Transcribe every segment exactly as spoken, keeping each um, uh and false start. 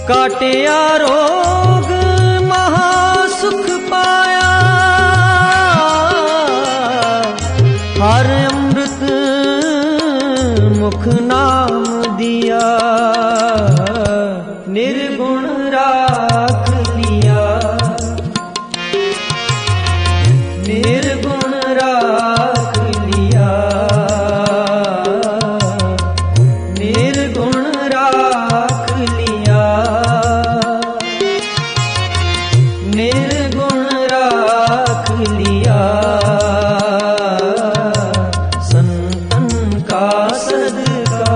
काटिया रोग महासुख पाया, हर अमृत मुख नाम दिया, निर्गुण राख लिया, निर्गुण राख लिया, निर्गुण राख लिया, निर्गुण राख लिया। संतन का सदका,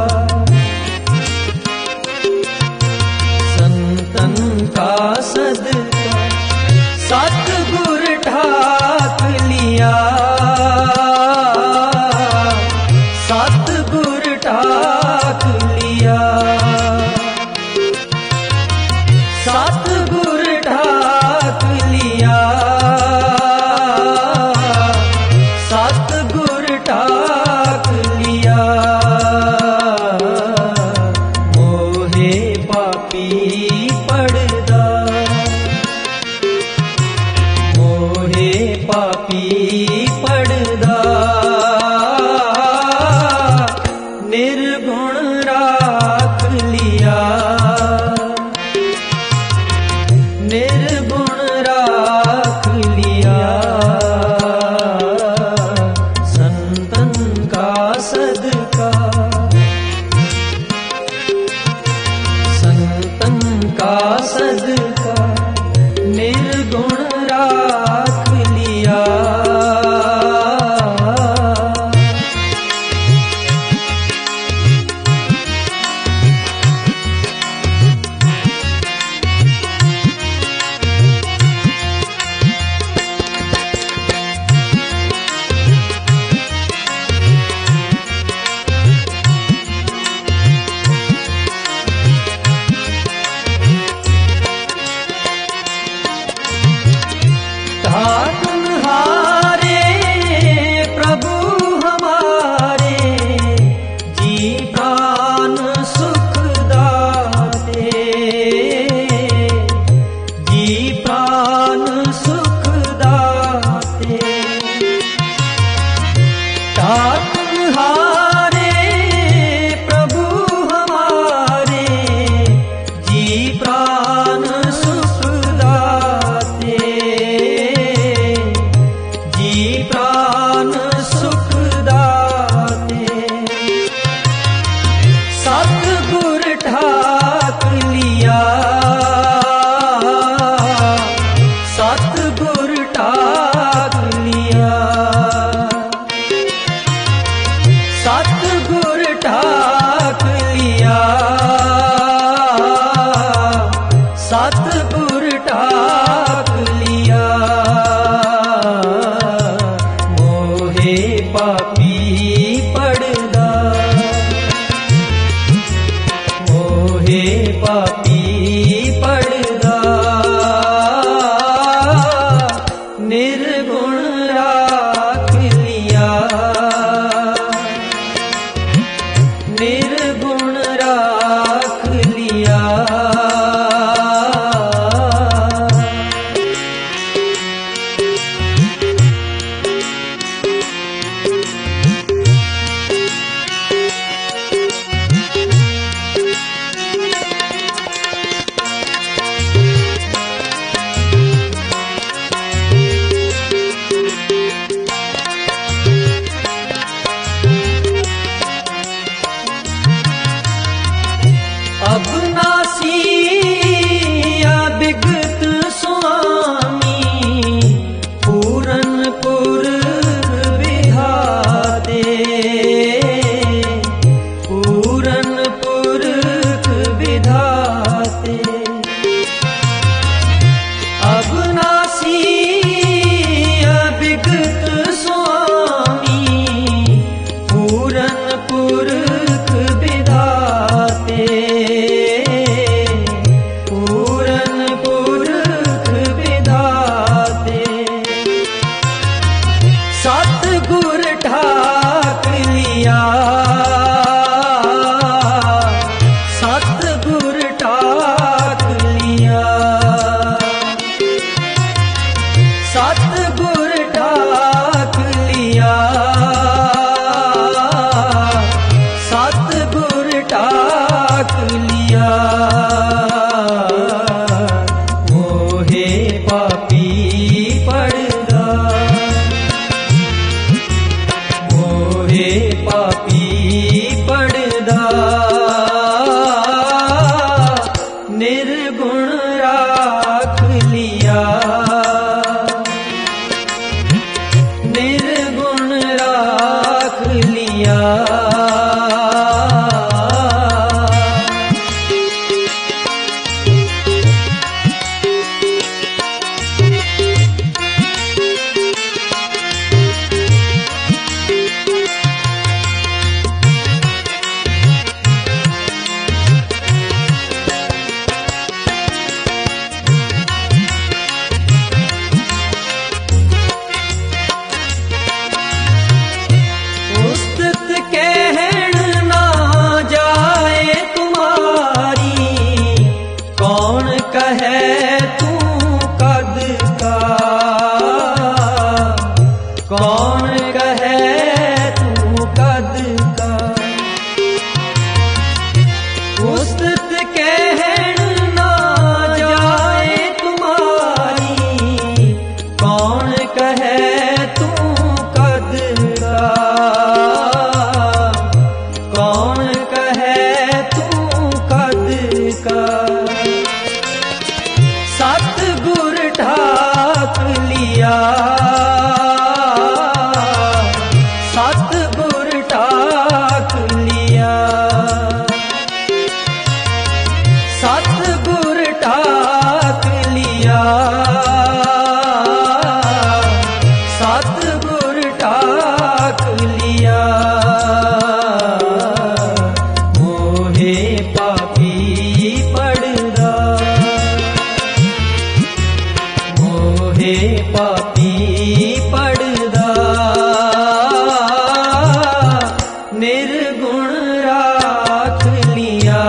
संतन का सदका, सतगुर ढाक लिया, सतगुर ढाक लिया, सतगुर ढाक लिया, सतगुर ढाक लिया। मोहे पापी पड़दा, मोहे पापी पड़दा, निर्गुण राख लिया, निर्गुण राख लिया। संतन का सदका, संतन का सदका, निर्गुण राख लिया। तुम्हारे प्रभु हमारे, जी प्राण सुख दाते, जी प्राण सुख दाते। तुम्हारे प्रभु हमारे, जी प्राण सुख दाते, जी प्राण सुख दाते। सतगुर ढाक लिया, सतगुर ढाक लिया, सतगुर ढाक लिया, सतगुर ढाक लिया। मोहे पापी पड़दा, मोहे पापी पड़दा, निर्गुण राख लिया, निर्गुण राख लिया। निर्गुण राख लिया, निर्गुण राख लिया। कौन कहे तू कद का, उस्तत कहन ना जाए तुम्हारी, कौन कहे तू कद का, कौन कहे तू कद का। सतगुर ढाक लिया, सतगुर ढाक लिया, सतगुर ढाक लिया, सतगुर ढाक लिया। मोहे पापी पड़दा, मोहे पापी पड़दा, निर्गुण राख लिया,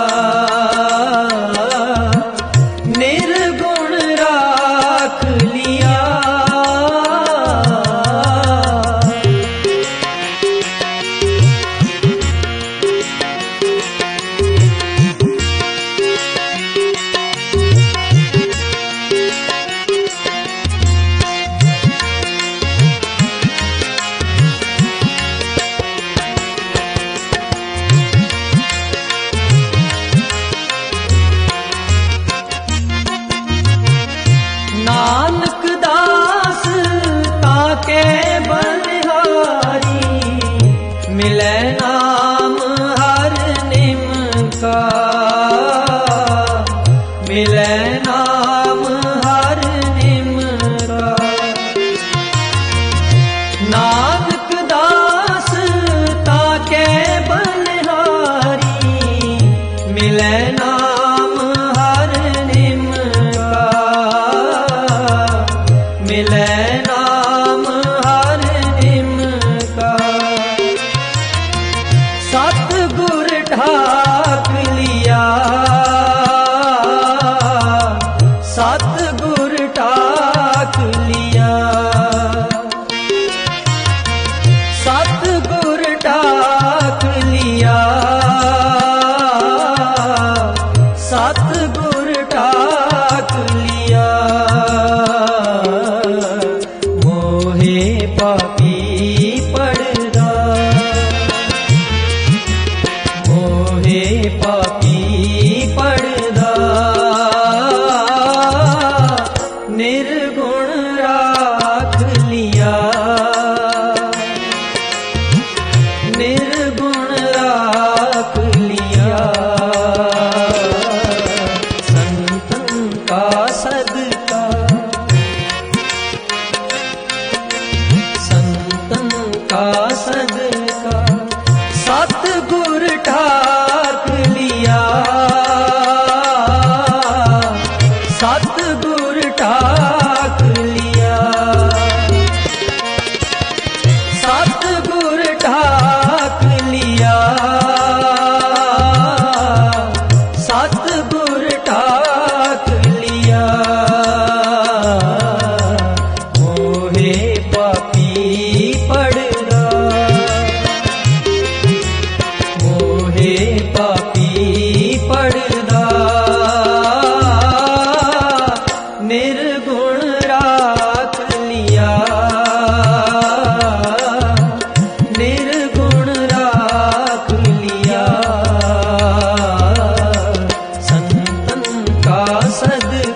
निर्गुण राख लिया। नानक दास ताके बलिहारी, मिले नाम हर निम का, मिले नाम हर निम का। नानक दास ताके बलिहारी, मिले नाम हर निम का, मिले नाम हर निम का। सतगुर ढाक लिया, सतगुर ढाक लिया, सतगुर ढाक लिया, सतगुर ढाक लिया। मोहे पापी पड़दा, मोहे पापी पड़दा, निर्गुण राख लिया, निर्गुण राख लिया। संतन का सदका, संतन का सदका, सतगुर ढाक लिया, सतगुर ढाक लिया, सतगुर ढाक लिया, सतगुर ढाक लिया। मोहे पापी पड़दा, मोहे पापी पड़दा, निर्गुण राख लिया, निर्गुण राख लिया। संत सद